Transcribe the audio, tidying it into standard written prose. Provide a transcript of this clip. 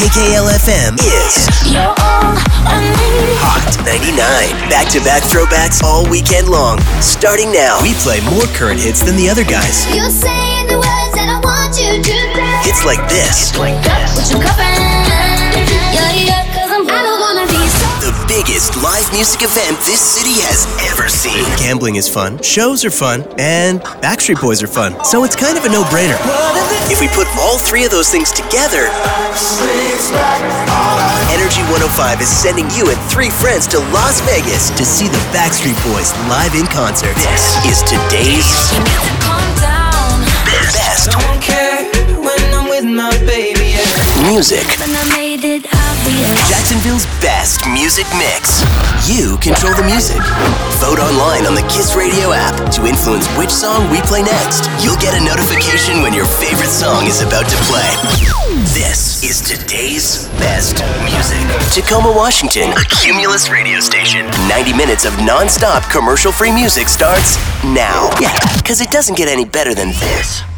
KKL-FM is Hot 99. Back-to-back throwbacks all weekend long. Starting now, we play more current hits than the other guys. You're saying the words that I want you to say. Hits like this. What you cupping? Yeah, 'cause I don't wanna be so. The biggest live music event this city has ever seen. Gambling is fun, shows are fun, and Backstreet Boys are fun. So it's kind of a no-brainer. If we put all three of those things together, Energy 105 is sending you and 3 friends to Las Vegas to see the Backstreet Boys live in concert. This is today's best Don't care when I'm with my baby. music. But I made it obvious. Jacksonville's best music mix. You control the music. Vote online on the Kiss Radio app to influence which song we play next. You'll get a notification when your favorite song is about to play. This is today's best music. Tacoma, Washington, a Cumulus radio station. 90 minutes of non-stop commercial-free music starts now. Yeah, because it doesn't get any better than this.